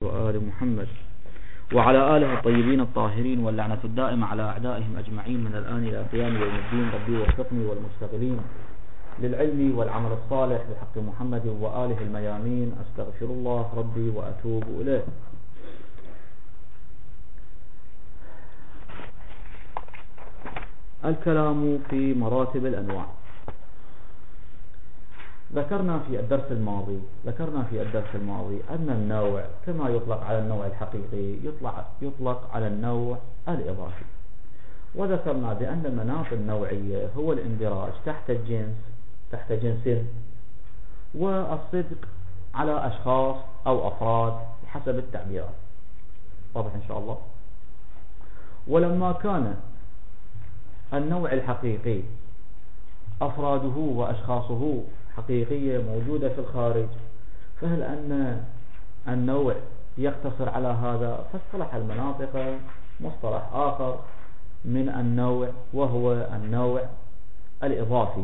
وآل محمد وعلى آله الطيبين الطاهرين، واللعنة الدائمة على أعدائهم أجمعين من الآن إلى قيام يوم الدين. ربي وفقني والمشتغلين للعلم والعمل الصالح بحق محمد وآله الميامين. أستغفر الله ربي وأتوب إليه. الكلام في مراتب الأنواع. ذكرنا في الدرس الماضي أن النوع كما يطلق على النوع الحقيقي يطلق على النوع الإضافي، وذكرنا بأن المناط النوعية هو الاندراج تحت جنس والصدق على أشخاص أو أفراد حسب التعبيرات. واضح إن شاء الله. ولما كان النوع الحقيقي أفراده وأشخاصه حقيقية موجودة في الخارج، فهل أن النوع يقتصر على هذا؟ فاصطلح المناطق مصطلح آخر من النوع وهو النوع الإضافي.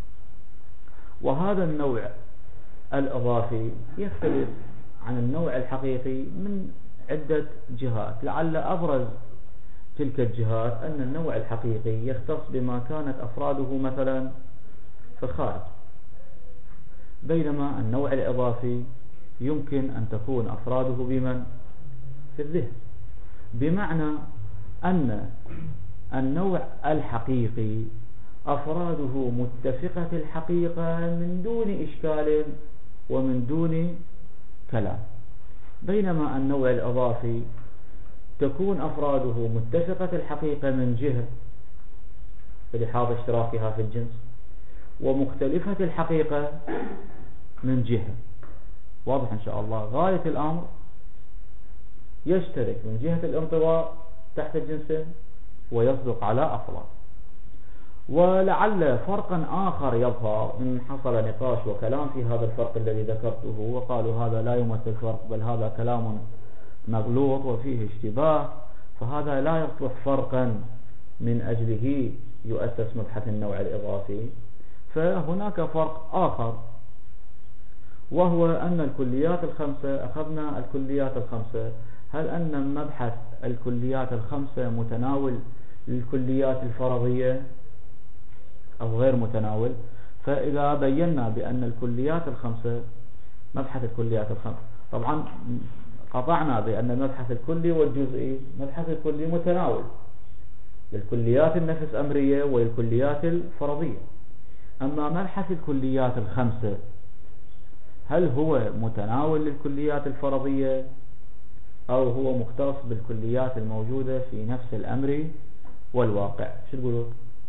وهذا النوع الإضافي يختلف عن النوع الحقيقي من عدة جهات. لعل أبرز تلك الجهات أن النوع الحقيقي يختص بما كانت أفراده مثلا في الخارج، بينما النوع الإضافي يمكن أن تكون أفراده بمن؟ في الذهن. بمعنى أن النوع الحقيقي أفراده متفقة الحقيقة من دون إشكال ومن دون كلام، بينما النوع الإضافي تكون أفراده متفقة الحقيقة من جهة بلحاظ اشتراكها في الجنس، ومختلفة الحقيقة من جهة. واضح إن شاء الله. غاية الأمر يشترك من جهة الانطباع تحت جنس ويصدق على أفراد. ولعل فرقا آخر يظهر إن حصل نقاش وكلام في هذا الفرق الذي ذكرته، وقالوا هذا لا يمثل فرق بل هذا كلام مغلوط وفيه اشتباه، فهذا لا يصلح فرقا من أجله يؤسس مبحث النوع الإضافي. فهناك فرق آخر، وهو أن الكليات الخمسة، أخذنا الكليات الخمسة، هل أن مبحث الكليات الخمسة متناول للكليات الفرضية أو غير متناول؟ فإذا بينا بأن الكليات الخمسة، مبحث الكليات الخمسة، طبعا قطعنا بأن المبحث الكلي والجزئي، مبحث الكلي متناول للكليات النفس أمرية والكليات الفرضية. أما مبحث الكليات الخمسة هل هو متناول للكليات الفرضية أو هو مختص بالكليات الموجودة في نفس الأمر والواقع؟ شو تقولوا؟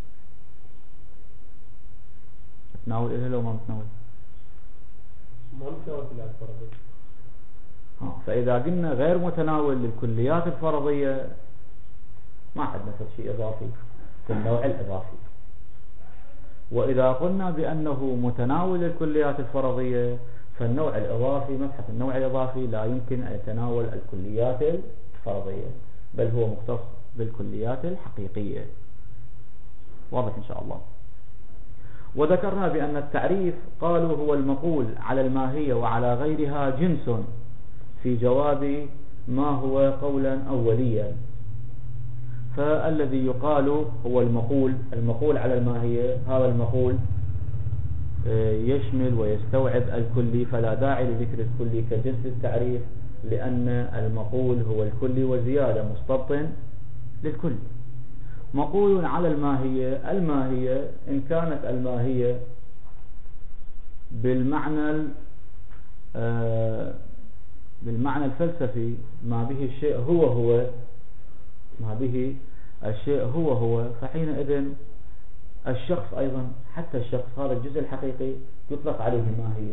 متناول إليه لو ما متناول؟ ما متناول الكليات الفرضية. فإذا قلنا غير متناول للكليات الفرضية ما عندنا شيء إضافي في النوع الإضافي. وإذا قلنا بأنه متناول للكليات الفرضية فالنوع الإضافي، مبحث النوع الإضافي لا يمكن أن يتناول الكليات الفرضية بل هو مختص بالكليات الحقيقية. واضح إن شاء الله. وذكرنا بأن التعريف قالوا هو المقول على الماهية وعلى غيرها جنس في جواب ما هو قولا أوليا. فالذي يقال هو المقول على الماهية، هذا المقول يشمل ويستوعب الكلي، فلا داعي لذكر الكلي كجنس التعريف، لأن المقول هو الكلي وزيادة مستبطن للكل. مقول على الماهية، الماهية إن كانت الماهية بالمعنى الفلسفي ما به الشيء هو ما به الشيء هو، فحينئذ الشخص أيضا، حتى الشخص هذا الجزء الحقيقي يطلق عليه ماهية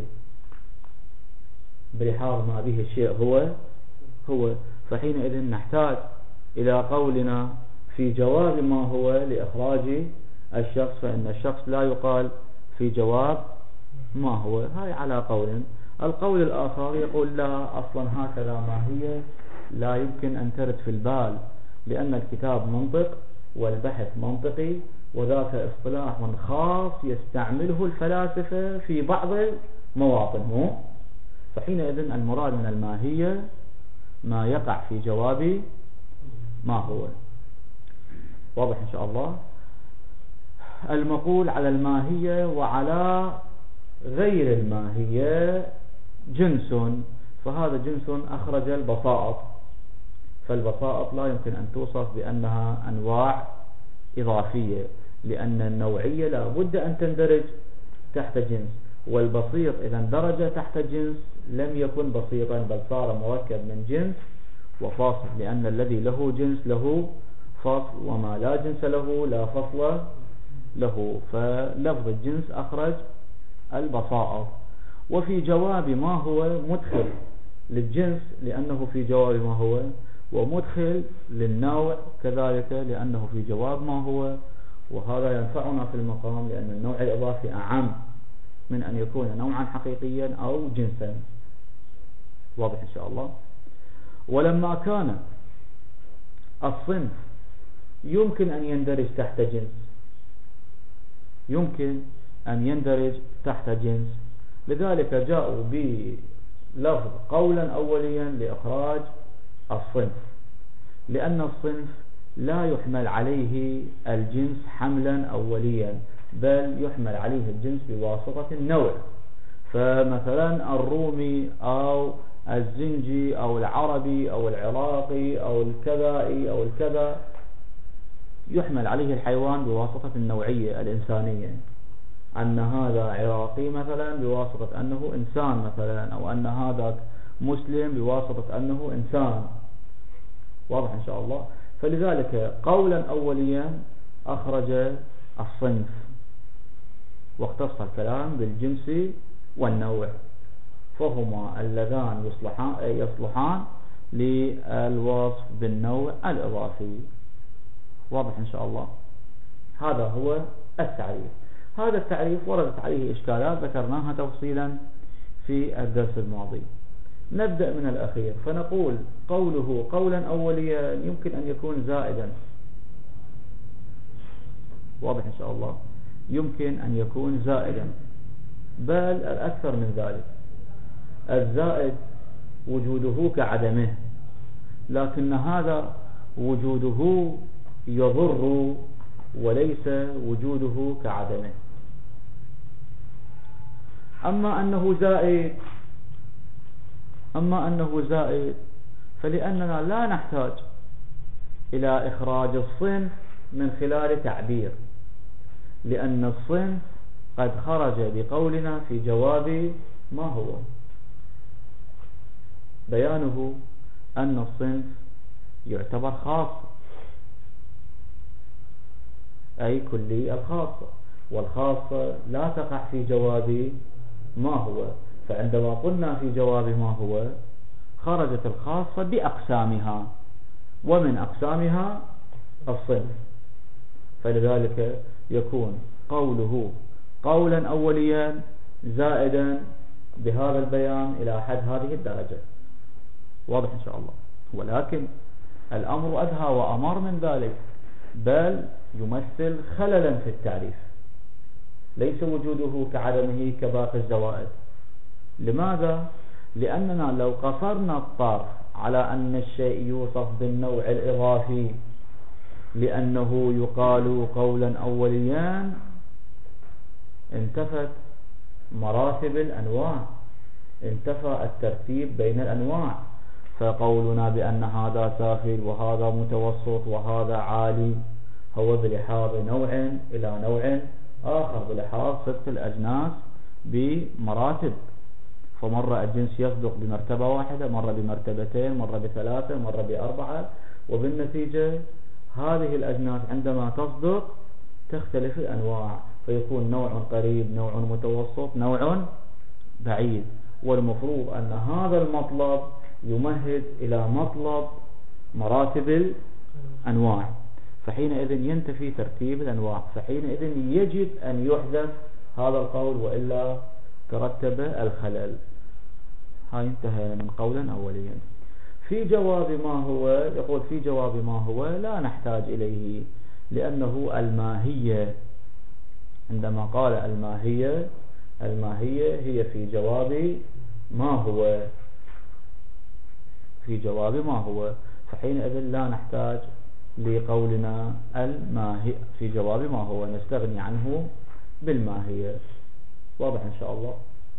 بلحاظ ما به الشيء هو. فحينئذ نحتاج إلى قولنا في جواب ما هو لإخراج الشخص، فإن الشخص لا يقال في جواب ما هو. هاي على قول. القول الآخر يقول لا، أصلا هكذا ماهية لا يمكن أن ترد في البال، لأن الكتاب منطق والبحث منطقي، وذاك اصطلاح خاص يستعمله الفلاسفة في بعض مواطن. فحينئذ المراد من الماهية ما يقع في جواب ما هو. واضح إن شاء الله. المقول على الماهية وعلى غير الماهية جنس، فهذا جنس أخرج البسائط، فالبسائط لا يمكن أن توصف بأنها أنواع إضافية، لأن النوعية لا بد أن تندرج تحت جنس، والبسيط إذا اندرج تحت جنس لم يكن بسيطا بل صار مركب من جنس وفصل، لأن الذي له جنس له فصل وما لا جنس له لا فصل له، فلفظ الجنس أخرج البسائط. وفي جواب ما هو مدخل للجنس لأنه في جواب ما هو، ومدخل للنوع كذلك لأنه في جواب ما هو، وهذا ينفعنا في المقام لأن النوع الإضافي أعم من أن يكون نوعا حقيقيا أو جنسا. واضح إن شاء الله. ولما كان الصنف يمكن أن يندرج تحت جنس، يمكن أن يندرج تحت جنس، لذلك جاءوا بلفظ قولا أوليا لإخراج الصنف، لأن الصنف لا يحمل عليه الجنس حملا أوليا بل يحمل عليه الجنس بواسطة النوع. فمثلا الرومي أو الزنجي أو العربي أو العراقي أو الكذائي أو الكذا يحمل عليه الحيوان بواسطة النوعية الإنسانية، أن هذا عراقي مثلا بواسطة أنه إنسان مثلا، أو أن هذا مسلم بواسطة أنه إنسان. واضح إن شاء الله. فلذلك قولا أوليا أخرج الصنف واختص الكلام بالجنس والنوع، فهما اللذان يصلحان للوصف بالنوع الإضافي. واضح إن شاء الله. هذا هو التعريف. هذا التعريف وردت عليه إشكالات ذكرناها تفصيلا في الدرس الماضي. نبدأ من الأخير فنقول قوله قولا أوليا يمكن أن يكون زائدا. واضح إن شاء الله. يمكن أن يكون زائدا، بل الأكثر من ذلك. الزائد وجوده كعدمه، لكن هذا وجوده يضر وليس وجوده كعدمه. أما أنه زائد فلأننا لا نحتاج إلى إخراج الصنف من خلال تعبير، لأن الصنف قد خرج بقولنا في جواب ما هو، بيانه أن الصنف يعتبر خاص أي كلي الخاصة، والخاصة لا تقع في جواب ما هو، فعندما قلنا في جواب ما هو خرجت الخاصة بأقسامها، ومن أقسامها الصنف، فلذلك يكون قوله قولا أوليا زائدا بهذا البيان إلى حد هذه الدرجة. واضح إن شاء الله. ولكن الأمر أدهى وأمر من ذلك، بل يمثل خللا في التعريف، ليس وجوده كعدمه كباقي الزوائد. لماذا؟ لأننا لو قصرنا الطرف على أن الشيء يوصف بالنوع الإضافي لأنه يقال قولا أوليا انتفت مراتب الأنواع، انتفى الترتيب بين الأنواع، فقولنا بأن هذا سافل وهذا متوسط وهذا عالي هو بلحاظ نوع إلى نوع آخر، بلحاظ صدق الأجناس بمراتب، فمرة الجنس يصدق بمرتبة واحدة، مرة بمرتبتين، مرة بثلاثة، مرة بأربعة، وبالنتيجة هذه الأجناس عندما تصدق تختلف الأنواع، فيكون نوع قريب، نوع متوسط، نوع بعيد. والمفروض أن هذا المطلب يمهد إلى مطلب مراتب الأنواع، فحينئذ ينتفي ترتيب الأنواع، فحينئذ يجب أن يحذف هذا القول وإلا ترتب الخلل. هاي انتهينا من قولا أوليا. في جواب ما هو، يقول في جواب ما هو لا نحتاج إليه، لأنه الماهية، عندما قال الماهية هي في جواب ما هو، في جواب ما هو، فحينئذ لا نحتاج لقولنا الماهي في جواب ما هو، نستغني عنه بالماهية. واضح إن شاء الله.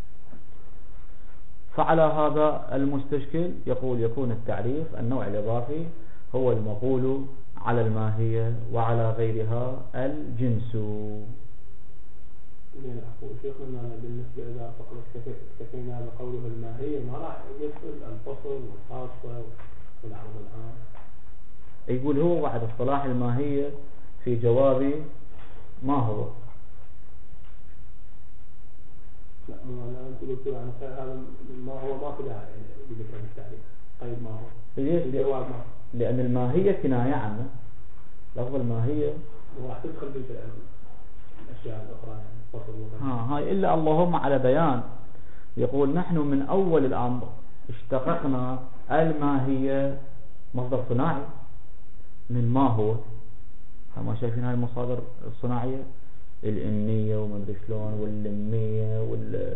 فعلى هذا المستشكل يقول يكون التعريف النوع الإضافي هو المقول على الماهية وعلى غيرها الجنس. يعني أقول شيخنا بالنسبة إذا فقط اكتفينا بقوله الماهية ما راح يدخل الفصل والخاصة والعرض العام. يقول هو بعد اصطلاح الماهية في جواب ما هو. لا أنا أنت قلت عن هذا ما هو ما في داعي بذكر التعريف. طيب ما هو؟ الجواب ما هو. لأن الماهية كناية عنه. لفظ الماهية وراح تدخل الأشياء الأخرى يعني فصل هاي إلا اللهم على بيان. يقول نحن من أول الأمر اشتققنا الماهية مصدر صناعي من ما هو. ما شايفين هاي المصادر الصناعية الإنية ومدري شلون واللمية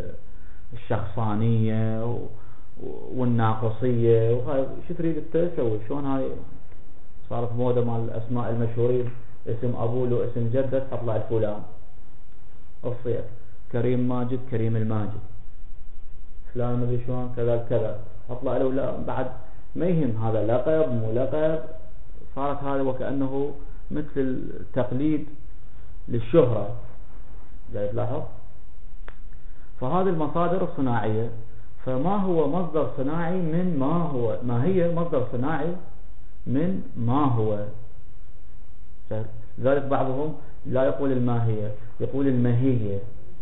والشخصانية والناقصية، وهاي شو تريد تسوي؟ شلون هاي صارت موضة مال الأسماء المشهورين، اسم أبوه واسم جده تطلع الفلان الصيغ، كريم ماجد كريم الماجد، فلان مدري شلون كذا كذا، اطلع له لا بعد ما يهم هذا لقب مو لقب. صارت هذا وكأنه مثل تقليد للشهرة، جاي تلاحظ. فهذه المصادر الصناعية، فما هو مصدر صناعي من ما هو، ما هي مصدر صناعي من ما هو. لذلك بعضهم لا يقول الماهية، يقول المهية.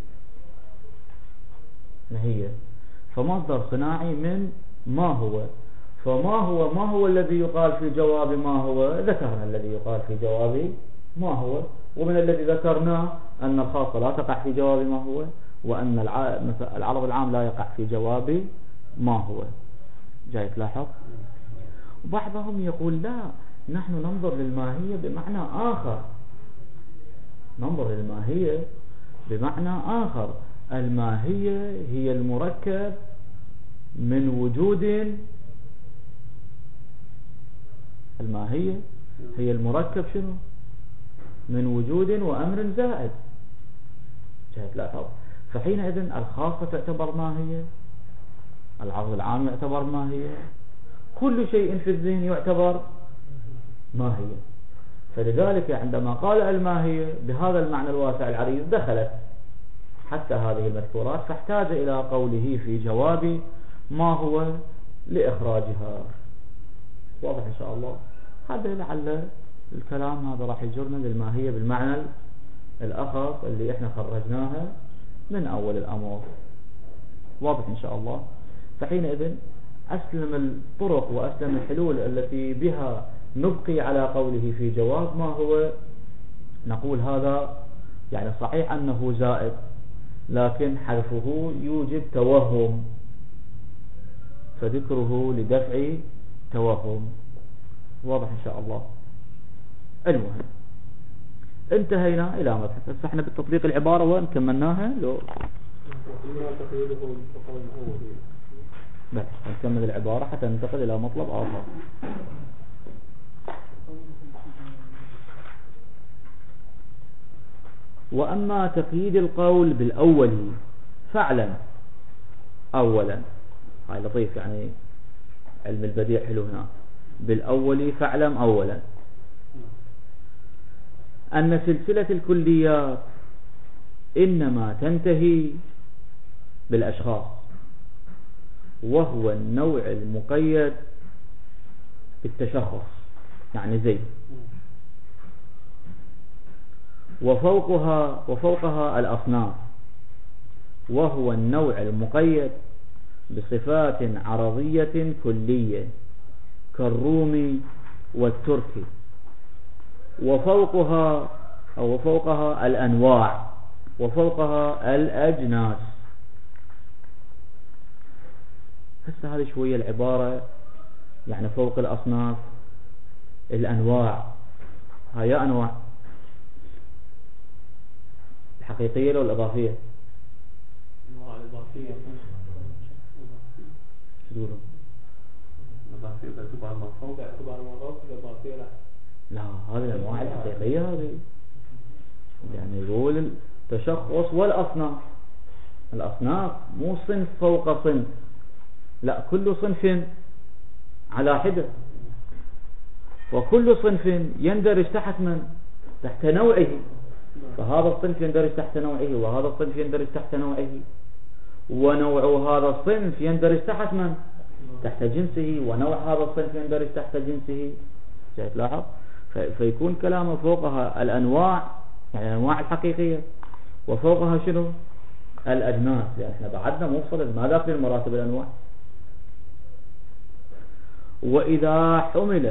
مهية فمصدر صناعي من ما هو. فما هو ما هو الذي يقال في جواب ما هو؟ ذكرنا الذي يقال في جواب ما هو، ومن الذي ذكرناه أن الخاصة لا تقع في جواب ما هو، وأن العرض العام لا يقع في جواب ما هو. جاي تلاحظ. وبعضهم يقول لا، نحن ننظر للماهية بمعنى آخر، ننظر للماهية بمعنى آخر. الماهية هي المركب من وجود، الماهية هي المركب شنو؟ من وجود وأمر زائد. جاي تلاحظ. فحينئذ الخاصة تعتبر ماهية، العرض العام يعتبر ماهية، كل شيء في الذهن يعتبر ماهية. فلذلك عندما قال الماهية بهذا المعنى الواسع العريض دخلت حتى هذه المذكورات، فاحتاج إلى قوله في جواب ما هو لإخراجها. واضح إن شاء الله. هذا لعل الكلام هذا راح يجرنا للماهية بالمعنى الأخص اللي احنا خرجناها من أول الأمر. واضح إن شاء الله. فحينئذ أسلم الطرق وأسلم الحلول التي بها نبقي على قوله في جواب ما هو، نقول هذا يعني صحيح أنه زائد، لكن حذفه يوجب توهم، فذكره لدفع توهم. واضح إن شاء الله. المهم انتهينا إلى مبحث. احنا بالتطبيق العبارة وين كملناها؟ لو بس نكمل العبارة حتى ننتقل إلى مطلب آخر. وأما تقييد القول بالأول فاعلم أولا، هاي لطيف يعني علم البديع حلو هنا. بالأول فاعلم أولا أن سلسلة الكليات إنما تنتهي بالأشخاص، وهو النوع المقيد بالتشخص، يعني زي وفوقها الأصناف، وهو النوع المقيد بصفات عرضية كلية كالرومي والتركي، وفوقها الأنواع، وفوقها الأجناس. هسه هذه شوية العبارة يعني فوق الأصناف الأنواع، هاي أنواع الحقيقية لو الإضافية؟ الأنواع الإضافية. تقولون إضافية باعتبار ما فوق إضافية لا، هذه الأنواع الحقيقية هذه، يعني يقول التشخص والأصناف. الأصناف مو صنف فوق صنف، لا، كل صنف على حدة، وكل صنف يندرج تحت من؟ تحت نوعه. فهذا الصنف يندرج تحت نوعه، وهذا الصنف يندرج تحت نوعه، ونوع هذا الصنف يندرج تحت من؟ تحت جنسه، ونوع هذا الصنف يندرج تحت جنسه. جاي تلاحظ؟ فيكون كلامه فوقها الأنواع، يعني الأنواع الحقيقية، وفوقها شنو؟ الأجناس، يعني احنا بعدنا موصل ما داخل المراتب الأنواع. وإذا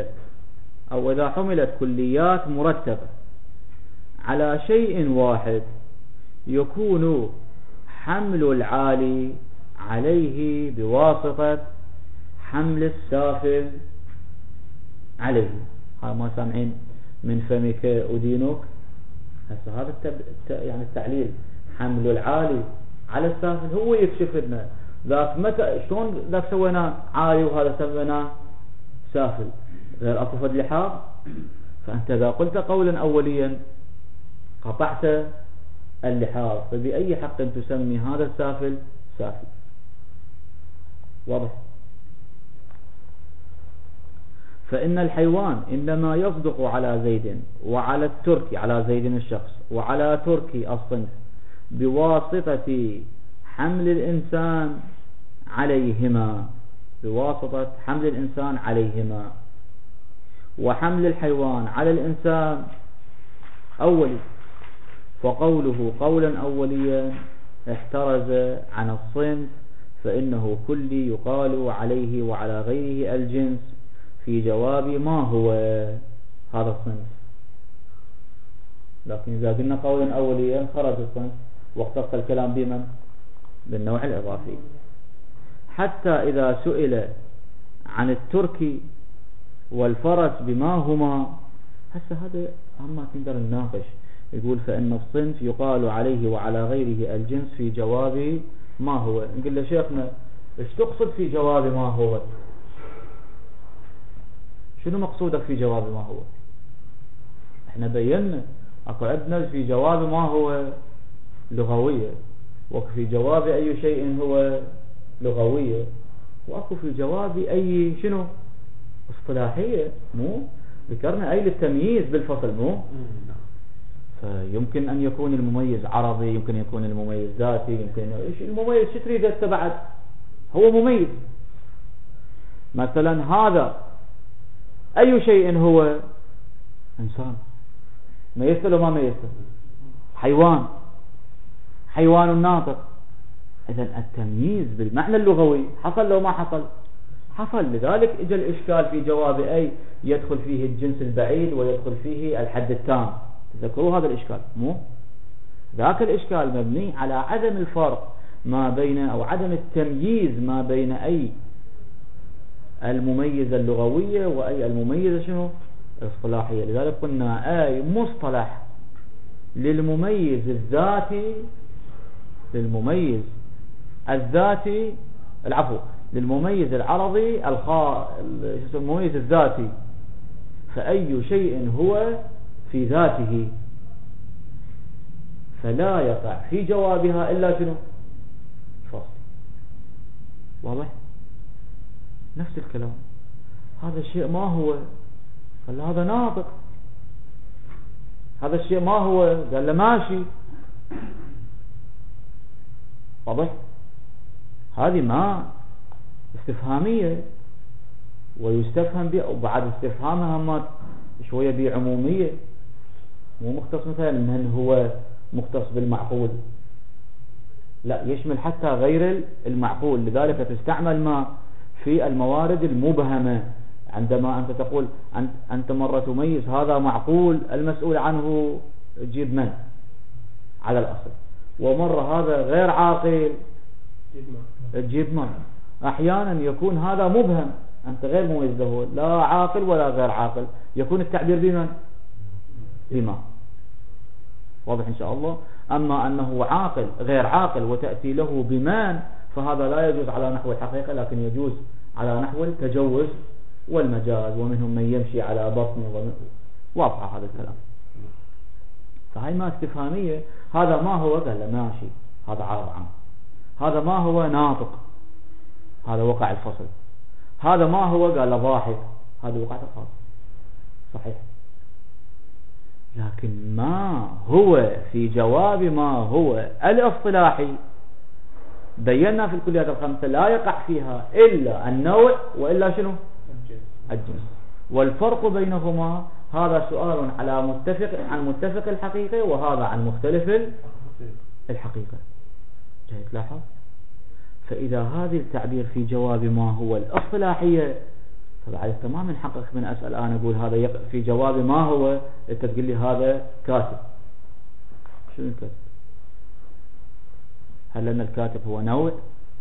حملت كليات مرتبة على شيء واحد، يكون حمل العالي عليه بواسطة حمل السافل عليه. هذا ما سامعين من فمك أدينك. هسه هذا يعني التعليل، حمل العالي على السافل، هو يكشف لنا ذاك متى شلون ذاك سويناه عالي وهذا سويناه سافل، غير اكو فد لحاظ. فانت اذا قلت قولا اوليا قطعت اللحاظ، فبأي حق تسمي هذا السافل سافل؟ واضح؟ فإن الحيوان إنما يصدق على زيد وعلى الترك، على زيد الشخص وعلى تركي الصنف، بواسطة حمل الإنسان عليهما، بواسطة حمل الإنسان عليهما. وحمل الحيوان على الإنسان أولي، فقوله قولا أوليا احترز عن الصنف، فإنه كلي يقال عليه وعلى غيره الجنس في جواب ما هو هذا الصنف. لكن إذا قلنا قولا أوليا خرج الصنف واختص الكلام بمن؟ بالنوع الإضافي. حتى إذا سئل عن التركي والفرس بما هما، هسه هذا ما نقدر نناقش. يقول فإن الصنف يقال عليه وعلى غيره الجنس في جواب ما هو. نقول له شيخنا ايش تقصد في جواب ما هو؟ شنو مقصودك في جواب ما هو؟ احنا بينا اكو عندنا في جواب ما هو لغوية، وفي جواب اي شيء هو لغوية، واكو في جواب اي شنو اصطلاحية. مو ذكرنا اي للتمييز بالفصل، مو فيمكن ان يكون المميز عربي، يمكن يكون المميز ذاتي، يمكن ايش المميز شو تريد انت بعد؟ هو مميز. مثلا هذا اي شيء هو؟ انسان. ميزته لو ما ميزته؟ حيوان ناطق. اذا التمييز بالمعنى اللغوي حصل لو ما حصل؟ حصل. لذلك اجى الاشكال في جواب اي يدخل فيه الجنس البعيد ويدخل فيه الحد التام. تذكروا هذا الاشكال، مو ذاك الاشكال مبني على عدم الفرق ما بين او عدم التمييز ما بين اي المميزة اللغوية واي المميزة شنو الاصطلاحية. لذلك قلنا اي مصطلح للمميز الذاتي، للمميز العرضي المميز الذاتي، فأي شيء هو في ذاته فلا يقع في جوابها إلا شنو؟ فصل. واضح؟ نفس الكلام. هذا الشيء ما هو؟ قال هذا ناطق. هذا الشيء ما هو؟ قال له ماشي. واضح؟ هذه ما استفهامية، ويستفهم بها، وبعد استفهامها ما شوية بعمومية، مو مختص مثلا من هو مختص بالمعقول، لا، يشمل حتى غير المعقول. لذلك تستعمل ما في الموارد المبهمة. عندما أنت تقول أنت مرة تميز هذا معقول المسؤول عنه، تجيب من على الأصل، ومرة هذا غير عاقل تجيب من. أحيانا يكون هذا مبهم، أنت غير مميز له، لا عاقل ولا غير عاقل، يكون التعبير بمن؟ بما. واضح إن شاء الله. أما أنه عاقل غير عاقل وتأتي له بمن، فهذا لا يجوز على نحو الحقيقة، لكن يجوز على نحو التجوز والمجاز، ومنهم من يمشي على بطنه، واضحة هذا الكلام. فهي ما استفهامية. هذا ما هو؟ قال له ماشي، هذا عرض عام. هذا ما هو؟ ناطق، هذا وقع الفصل. هذا ما هو؟ قال له ضاحك، هذا وقع الفصل. صحيح. لكن ما هو في جواب ما هو الاصطلاحي بينا في الكليات الخمسة لا يقع فيها إلا النوع وإلا شنو؟ الجنس. والفرق بينهما هذا سؤال على عن متفق الحقيقة، وهذا عن مختلف الحقيقة. جاي تلاحظ؟ فإذا هذه التعبير في جواب ما هو الاصطلاحية، فبعد تمام حقك من أسأل أنا أقول هذا في جواب ما هو، أنت تقول لي هذا كاتب. شو الكاتب؟ هل لأن الكاتب هو نوع؟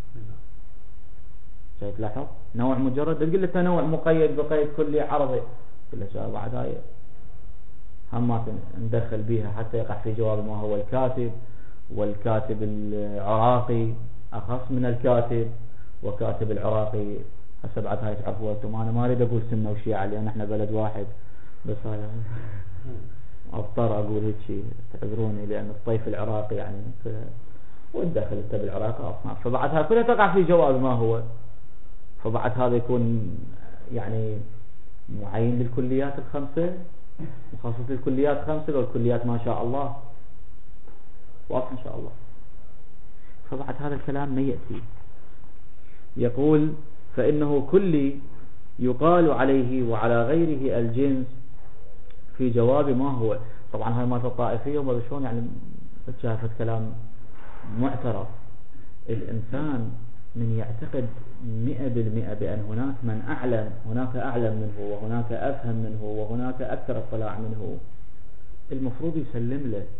جاي تلاحظ؟ نوع مجرد تقول له نوع مقيد بقيد كلي عرضي، تقول له بعد هاي هم ندخل بيها حتى يقع في جواب ما هو الكاتب. والكاتب العراقي أخص من الكاتب، وكاتب العراقي هسه بعد هاي تعرفوا انتم. انا ما اريد اقول سنه وشيعه لان احنا بلد واحد، بس هاي اضطر اقول هيك شيء، تعذروني، لان الطيف العراقي يعني والداخل التبع العراقي اصناف، فبعد هاي كلها تقع في جواب ما هو. فبعد هذا يكون يعني معين للكليات الخمسه، مخصص للكليات خمسه، لو الكليات ما شاء الله واضح ان شاء الله. فبعد هذا الكلام ما ياتي يقول فإنه كلي يقال عليه وعلى غيره الجنس في جواب ما هو. طبعا هاي مالت الطائفية وما شلون يعني شافت كلام معترف. الإنسان من يعتقد 100% بأن هناك من أعلم، هناك أعلم منه، وهناك أفهم منه، وهناك أكثر اطلاع منه، المفروض يسلم له.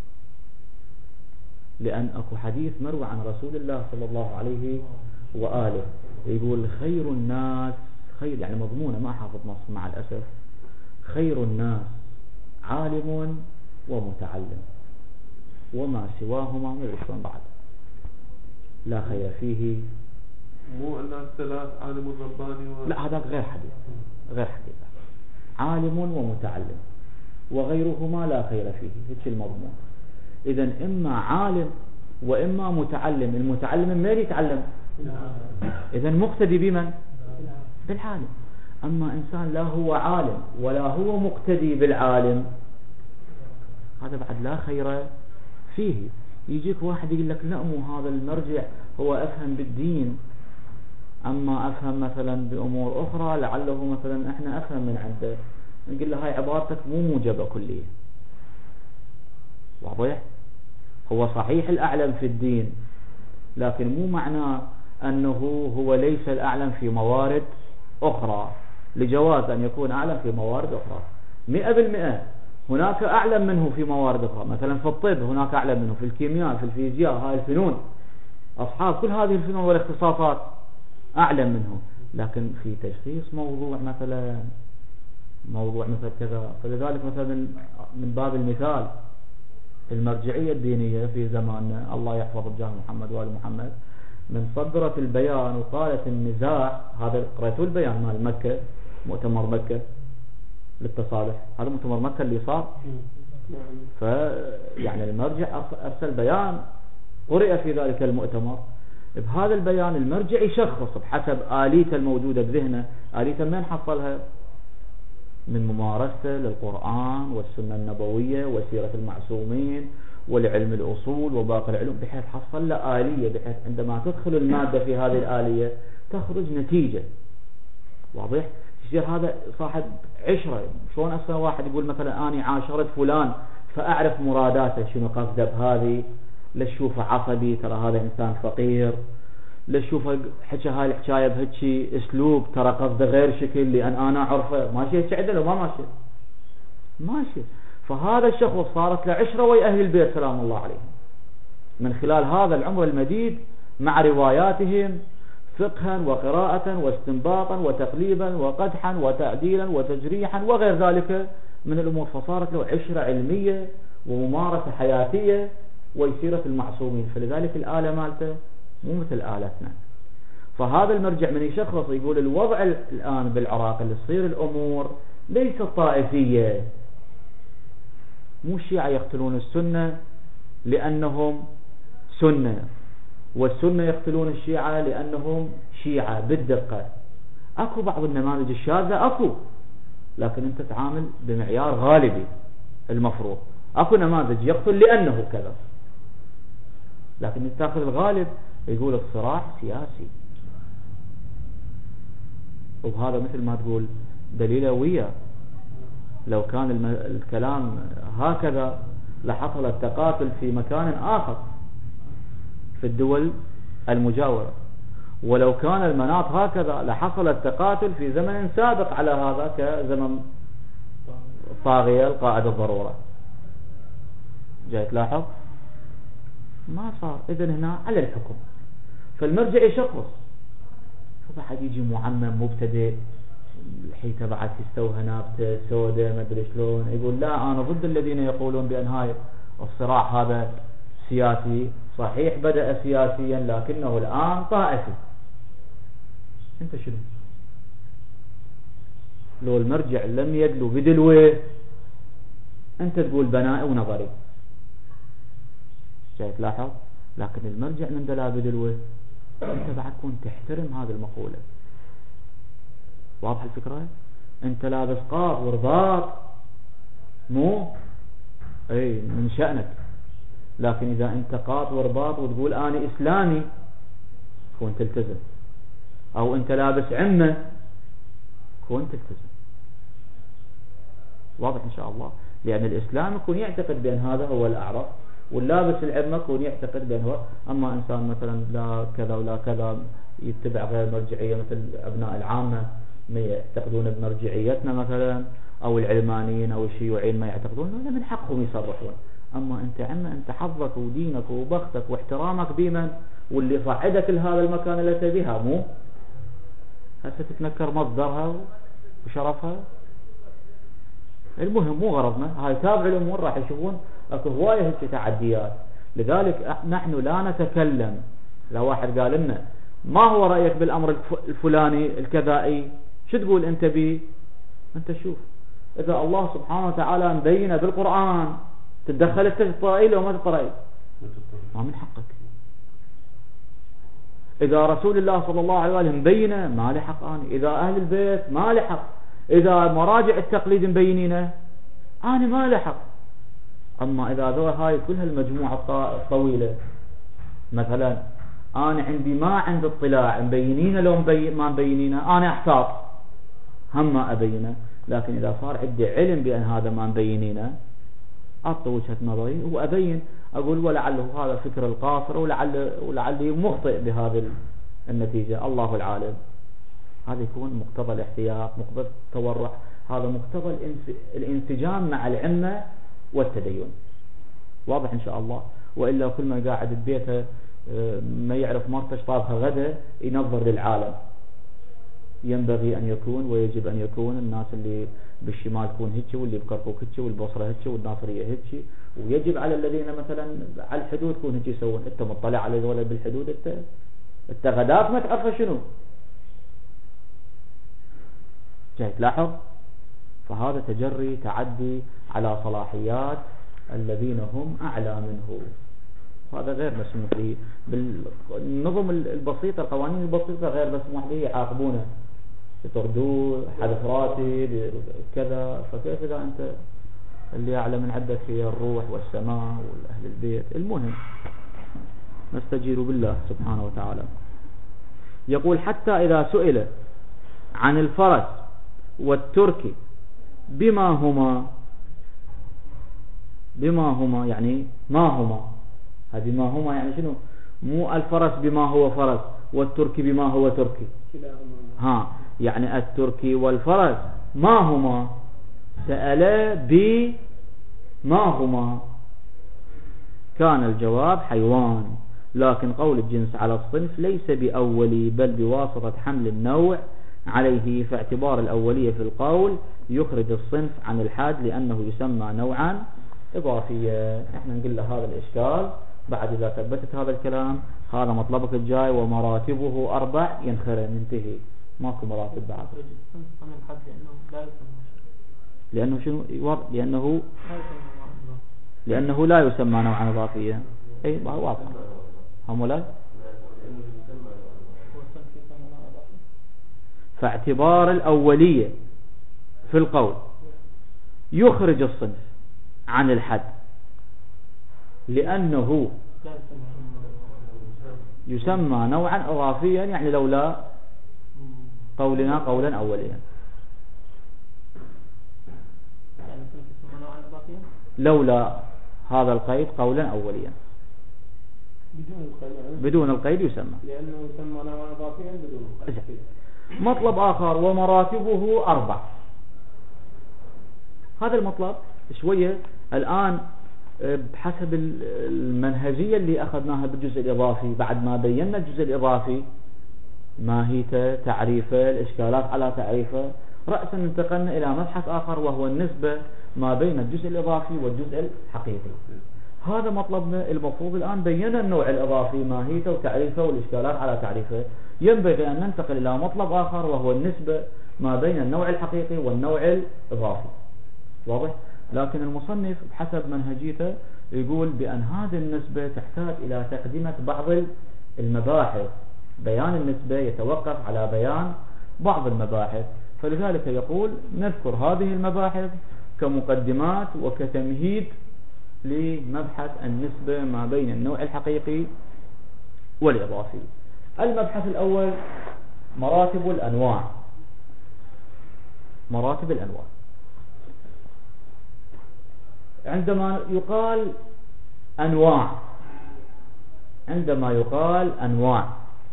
لأن أكو حديث مروي عن رسول الله صلى الله عليه وآله يقول خير الناس، خير يعني مضمونة ما حافظ نص مع الأسف، خير الناس عالم ومتعلم، وما سواهما ما يشون بعد لا خير فيه. مو أن الثلاث عالم رباني لا هذا غير حديث، غير حديث. عالم ومتعلم وغيرهما لا خير فيه، هيك المضمون. إذن إما عالم وإما متعلم. المتعلم من يتعلم؟ إذن مقتدي بمن؟ بالعالم. أما إنسان لا هو عالم ولا هو مقتدي بالعالم، هذا بعد لا خير فيه. يجيك واحد يقول لك لا مو هذا المرجع هو أفهم بالدين، أما أفهم مثلا بأمور أخرى لعله مثلا إحنا أفهم من عنده، نقول له هاي عبارتك مو موجبة كلية. واضح؟ هو صحيح الأعلم في الدين، لكن مو معناه أنه هو ليس الأعلم في موارد أخرى، لجواز أن يكون أعلم في موارد أخرى 100%. هناك أعلم منه في موارد أخرى، مثلا في الطب هناك أعلم منه، في الكيمياء، في الفيزياء، هاي الفنون، أصحاب كل هذه الفنون والاختصاصات أعلم منه. لكن في تشخيص موضوع مثلا مثل كذا، فلذلك مثلا من باب المثال المرجعية الدينية في زماننا الله يحفظ رجال محمد وآل محمد، من صدرت البيان وقالت النزاع، هذا قرأتوا البيان مال مكة، مؤتمر مكة للتصالح، هذا مؤتمر مكة اللي صار، فيعني المرجع أرسل بيان قرئ في ذلك المؤتمر. بهذا البيان المرجع يشخص بحسب آليته الموجودة بذهنه. آليته من حصلها؟ من ممارسته للقرآن والسنة النبوية وسيرة المعصومين والعلم الأصول وباقي العلوم، بحيث حصل له آلية، بحيث عندما تدخل المادة في هذه الآلية تخرج نتيجة. واضح؟ يصير هذا صاحب عشرة. شلون أصلا واحد يقول مثلا أنا عاشرت فلان فأعرف مراداته شنو قصده بهذه، لشوفه عصبي ترى هذا إنسان فقير، لشوفه حكى هاي الحكاية بهيك اسلوب ترى قصده غير شكل لأن أنا أعرفه. ماشي هيك عدل وما ماشي. فهذا الشخص صارت له عشرة ويا أهل البيت سلام الله عليهم، من خلال هذا العمر المديد مع رواياتهم فقها وقراءة واستنباطا وتقليبا وقدحا وتعديلا وتجريحا وغير ذلك من الأمور. فصارت له عشرة علمية وممارسة حياتية وسيرة المعصومين. فلذلك الآلة مالته مو مثل آلتنا. فهذا المرجع من يشخص يقول الوضع الآن بالعراق اللي تصير الأمور ليست طائفية. مو الشيعة يقتلون السنة لأنهم سنة، والسنة يقتلون الشيعة لأنهم شيعة بالدقة. أكو بعض النماذج الشاذة أكو، لكن أنت تعامل بمعيار غالبي المفروض. أكو نماذج يقتل لأنه كذا، لكن تأخذ الغالب يقول الصراع سياسي. وهذا مثل ما تقول دليل ويا، لو كان الكلام هكذا لحصل التقاتل في مكان آخر في الدول المجاورة، ولو كان المناط هكذا لحصل التقاتل في زمن سابق على هذا كزمن طاغية القائد الضرورة. جاي تلاحظ ما صار. إذن هنا على الحكم، فالمرجع يشخص. فبعد يجي معمم مبتدئ الحيطة بعد تستوى نابته سوداء ما ادري شلون، يقول لا أنا ضد الذين يقولون بأن هاي الصراع هذا سياسي. صحيح بدأ سياسيا لكنه الآن طائفي. انت شنو؟ لو المرجع لم يدلو بدلوه انت تقول بنائي ونظري. جاي تلاحظ؟ لكن المرجع من دلا بدلوه انت بعد كون تحترم هذه المقولة. واضح الفكرة؟ انت لابس قاط ورباط مو اي من شأنك، لكن اذا انت قاط ورباط وتقول انا اسلامي كون تلتزم، او انت لابس عمة كون تلتزم. واضح ان شاء الله؟ لان الاسلام يكون يعتقد بان هذا هو الاعرف، واللابس العمة يكون يعتقد بان هو. اما انسان مثلا لا كذا ولا كذا يتبع غير مرجعية، مثل ابناء العامة ما يعتقدون بمرجعيتنا مثلا، او العلمانيين او الشيوعيين ما يعتقدون، هذا من حقهم يصرحون. اما انت عمة انت حظك ودينك وبختك واحترامك بمن واللي صعدك لهذا المكان اللي تبيها، مو هسه تتنكر مصدرها وشرفها. المهم مو غرضنا هاي، تابع الامور راح يشوفون اكو هوايه هيك تعديات. لذلك نحن لا نتكلم. لو واحد قال لنا ما هو رايك بالامر الفلاني الكذائي، شو تقول انت بيه؟ انت شوف اذا الله سبحانه وتعالى مبينه بالقران تتدخل انت تطرئي لو ما تطرئي ما من حقك. إذا رسول الله صلى الله عليه وسلم مبينه ما له حق أنا، إذا أهل البيت ما له حق، إذا مراجع التقليد مبينينه أنا ما له حق. أما إذا ذو هاي كل هالمجموعة الطويلة مثلا أنا عندي ما عند اطلاع مبينينه لو ما مبينينه أنا أحتاط هم ما أبينه. لكن إذا صار عندي علم بأن هذا ما مبينينه أعطي وجهة نظري وأبين، أقول ولعله هذا الفكر القاصر ولعلي مخطئ بهذه النتيجة، الله العالم. هذا يكون مقتضى الاحتياط، مقتضى التورع، هذا مقتضى الانسجام مع العمة والتدين. واضح إن شاء الله؟ وإلا كل ما قاعد ببيته ما يعرف مرتش طابها غدا ينظر للعالم. ينبغي أن يكون ويجب أن يكون الناس اللي بالشمال تكون هيك، واللي بكركوك هيك، والبصرة هيك، والناصرية هيك. ويجب على الذين مثلا على الحدود تكون هيك يسوون. انت مطلع على ذولا بالحدود، انت غدات ما تعرف شنو جاي تلاحظ. فهذا تجري تعدي على صلاحيات الذين هم أعلى منه، هذا غير مسموح به. بالنظم البسيطة القوانين البسيطة غير مسموح به، يعاقبونه يطردوه حذف راتب كذا. فكيف إذا أنت اللي أعلى من عندك هي الروح والسماء والأهل البيت؟ المهم نستجير بالله سبحانه وتعالى. يقول حتى إذا سئل عن الفرس والترك بما هما يعني ما هما، هذه ما هما يعني شنو؟ مو الفرس بما هو فرس والترك بما هو تركي، يعني التركي والفرس ما هما، سأل بما هما، كان الجواب حيوان. لكن قول الجنس على الصنف ليس بأولي بل بواسطة حمل النوع عليه، فاعتبار الأولية في القول يخرج الصنف عن الحاد لأنه يسمى نوعا إضافيا. احنا نقول له هذا الإشكال بعد إذا ثبتت هذا الكلام هذا مطلبك الجاي ومراتبه 4 ينخرم ينتهي ماكو مراتب بعد. لأنه شنو لأنه لا يسمى نوعا إضافيا. أي واضح هم لا. فاعتبار الأولية في القول يخرج الصنف عن الحد لأنه يسمى نوعا إضافيا، يعني لولا قولنا قولا أوليا، لولا هذا القيد قولا أوليا بدون القيد يسمى لأنه يسمى نوعا إضافيا بدون القيد. مطلب آخر ومراتبه 4. هذا المطلب شوية الآن بحسب المنهجية اللي أخذناها بالجزء الإضافي، بعد ما بينا الجزء الإضافي ماهيته تعريفه الإشكالات على تعريفه، رأسا انتقلنا إلى مبحث آخر وهو النسبة ما بين الجزء الإضافي والجزء الحقيقي. هذا مطلبنا المفروض الآن بينا النوع الإضافي ماهيته وتعريفه والإشكالات على تعريفه، ينبغي أن ننتقل إلى مطلب آخر وهو النسبة ما بين النوع الحقيقي والنوع الإضافي. واضح؟ لكن المصنف بحسب منهجيته يقول بأن هذه النسبة تحتاج إلى تقدمة بعض المباحث، بيان النسبة يتوقف على بيان بعض المباحث، فلذلك يقول نذكر هذه المباحث كمقدمات وكتمهيد لمبحث النسبة ما بين النوع الحقيقي والإضافي. المبحث الأول مراتب الأنواع. مراتب الأنواع عندما يقال أنواع، عندما يقال أنواع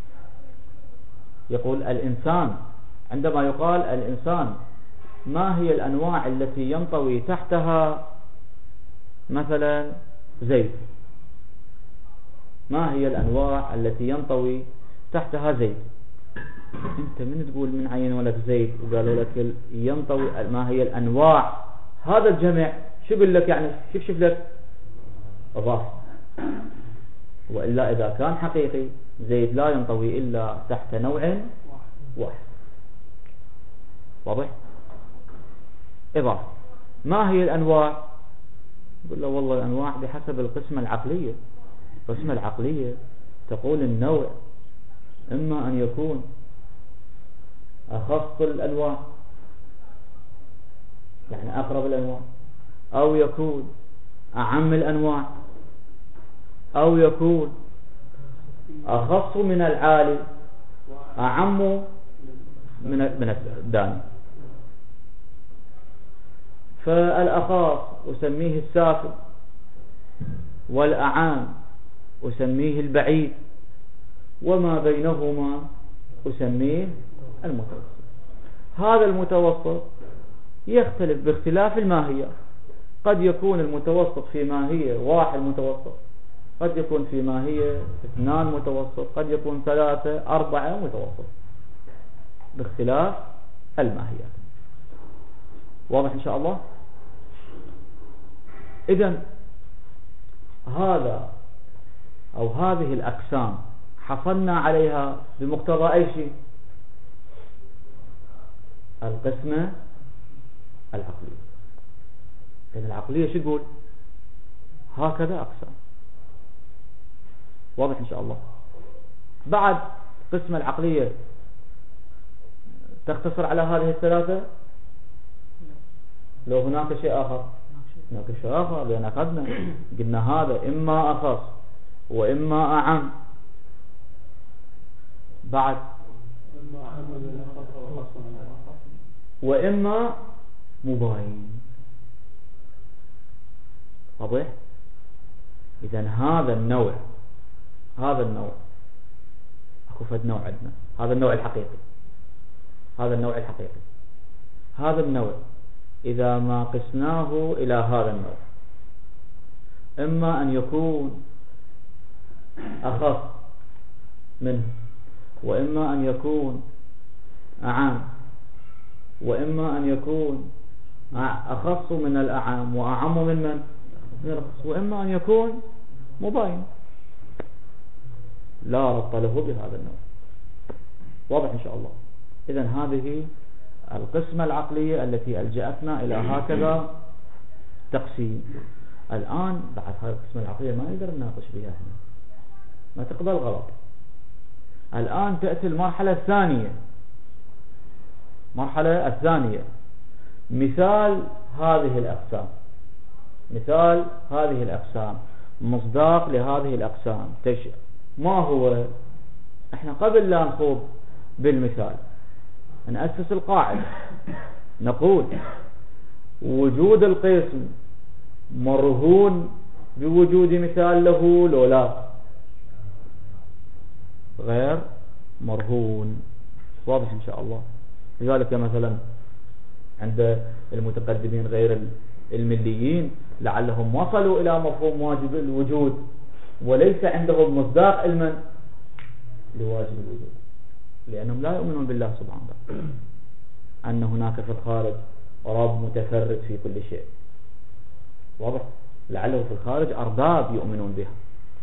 يقول الإنسان، عندما يقال الإنسان ما هي الأنواع التي ينطوي تحتها مثلا زيد؟ ما هي الأنواع التي ينطوي تحتها زيد؟ أنت من تقول من عين لك زيد وقالوا لك ينطوي ما هي الأنواع؟ هذا الجمع شو يقول لك؟ يعني شوف لك إضافة، وإلا إذا كان حقيقي زيد لا ينطوي إلا تحت نوع واحد. واضح؟ إضافة. ما هي الأنواع؟ يقول له والله الأنواع بحسب القسمة العقلية. القسمة العقلية تقول النوع إما أن يكون أخص الأنواع يعني أقرب الأنواع، أو يكون أعم الأنواع، أو يكون أخص من العالي أعم من الداني. فالأخص أسميه السافل، والأعام أسميه البعيد، وما بينهما أسميه المتوسط. هذا المتوسط يختلف باختلاف الماهية، قد يكون المتوسط في ماهية 1 متوسط، قد يكون في ماهية 2 متوسط، قد يكون 3 4 متوسط باختلاف الماهيات. واضح إن شاء الله؟ إذن هذا أو هذه الأقسام حصلنا عليها بمقتضى أي شيء؟ القسمة العقلية. لأن العقلية شو تقول؟ هكذا أقسام. واضح إن شاء الله؟ بعد القسمة العقلية تختصر على هذه الثلاثة؟ لو هناك شيء آخر، هناك شيء آخر، لأن أخذنا قلنا هذا إما أخص وإما أعم، بعد وإما مباين. واضح؟ إذن هذا النوع أكو فد نوع عندنا، هذا النوع الحقيقي، هذا النوع إذا ما قسناه إلى هذا النوع إما أن يكون أخف منه، وإما أن يكون أعام، وإما أن يكون أخص من الأعام وأعم من الأخص، وإما أن يكون مباين. لا ربط له بهذا النوع. واضح إن شاء الله. إذن هذه القسمة العقلية التي ألجأتنا إلى هكذا تقسيم. الآن بعد هذه القسمة العقلية ما نقدر نناقش بها هنا، ما تقبل غلط. الآن تأتي المرحلة الثانية. مرحلة الثانية مثال هذه الأقسام، مثال هذه الأقسام، مصداق لهذه الأقسام. ما هو؟ احنا قبل لا نخوض بالمثال نأسس القاعدة، نقول وجود القسم مرهون بوجود مثال له لو لا؟ غير مرهون. واضح إن شاء الله. لذلك مثلا عند المتقدمين غير المليين لعلهم وصلوا إلى مفهوم واجب الوجود وليس عندهم مصداق علما لواجب الوجود، لأنهم لا يؤمنون بالله سبحانه وتعالى أن هناك في الخارج رب متفرد في كل شيء. واضح؟ لعله في الخارج أرباب يؤمنون بها.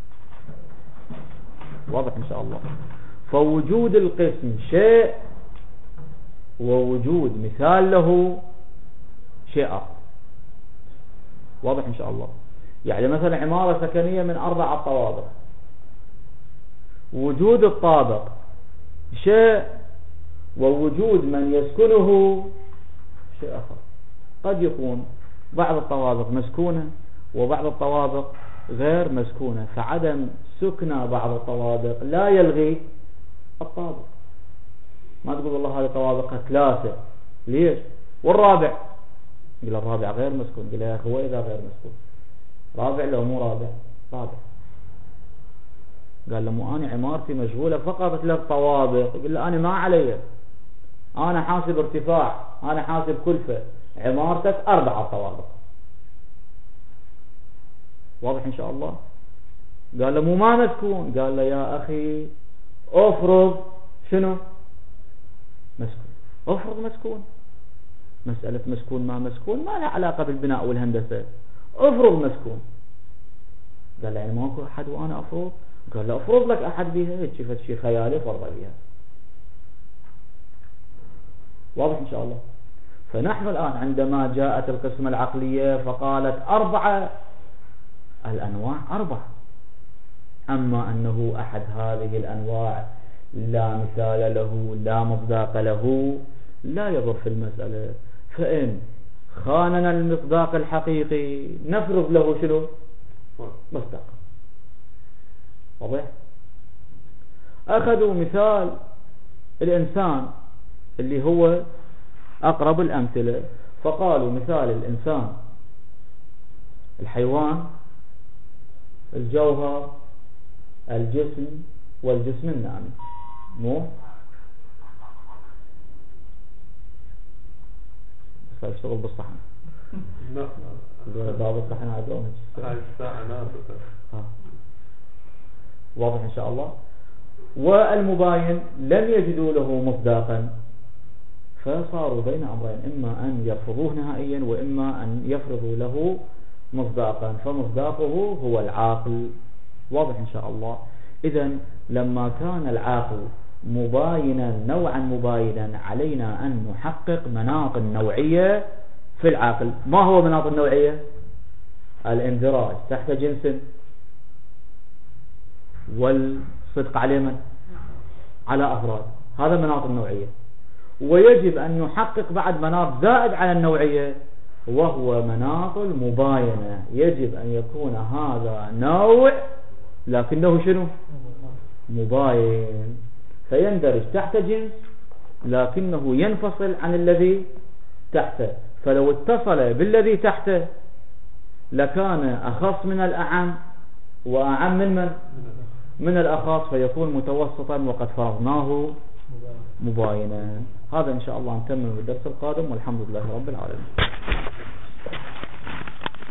واضح إن شاء الله. فوجود القسم شيء ووجود مثال له شيء آخر. واضح إن شاء الله. يعني مثلا عمارة سكنية من 4 طوابق، وجود الطابق شيء ووجود من يسكنه شيء آخر. قد يكون بعض الطوابق مسكونة وبعض الطوابق غير مسكونة، فعدم سكن بعض الطوابق لا يلغي الطابق. ما تقول والله هذه طوابق 3 ليش؟ والرابع يقول الرابع غير مسكون. يقول يا أخي هو إذا غير مسكون رابع لو مو رابع؟ رابع. قال له مو أنا عمارتي مشغولة فقط 3 طوابق. يقول له أنا ما علي، أنا حاسب ارتفاع، أنا حاسب كلفة، عمارتك 4 طوابق. واضح إن شاء الله. قال له مو ما مسكون. قال له يا أخي أفرض شنو؟ مسكون. أفرض مسكون. مسألة مسكون ما مسكون ما لها علاقة بالبناء والهندسة. أفرض مسكون. قال له يعني ماكو أحد وأنا أفرض؟ قال له أفرض لك أحد بها، شفت شيء خيالي فرض بها. واضح إن شاء الله. فنحن الآن عندما جاءت القسمة العقلية فقالت 4 الأنواع 4، أما أنه أحد هذه الأنواع لا مثال له لا مصداق له لا يضر في المسألة. فإن خاننا المصداق الحقيقي نفرض له شنو؟ مصداق. واضح؟ أخذوا مثال الإنسان اللي هو أقرب الأمثلة، فقالوا مثال الإنسان الحيوان، الجوهر، الجسم والجسم النامي. مو فاشتغل بالصحن. لا باب الصحن عدوم هاي الساعة ناسة. واضح إن شاء الله. والمباين لم يجدوا له مصداقا فصاروا بين أمرين، إما أن يرفضوه نهائيا وإما أن يفرضوا له مصداقا، فمصداقه هو العاقل. واضح إن شاء الله. إذن لما كان العاقل مباينا نوعا مباينا علينا أن نحقق مناط النوعية في العاقل. ما هو مناط النوعية؟ الاندراج تحت جنس والصدق على من؟ على أفراد. هذا مناط النوعية. ويجب أن نحقق بعد مناط زائد على النوعية وهو مناط المباينة. يجب أن يكون هذا نوع لكنه شنو؟ مباين، فيندرج تحت جنس لكنه ينفصل عن الذي تحته. فلو اتصل بالذي تحته لكان أخص من الأعم وأعم من الأخص، فيكون متوسطا وقد فرضناه مباينا. هذا إن شاء الله نكمل بالدرس القادم، والحمد لله رب العالمين.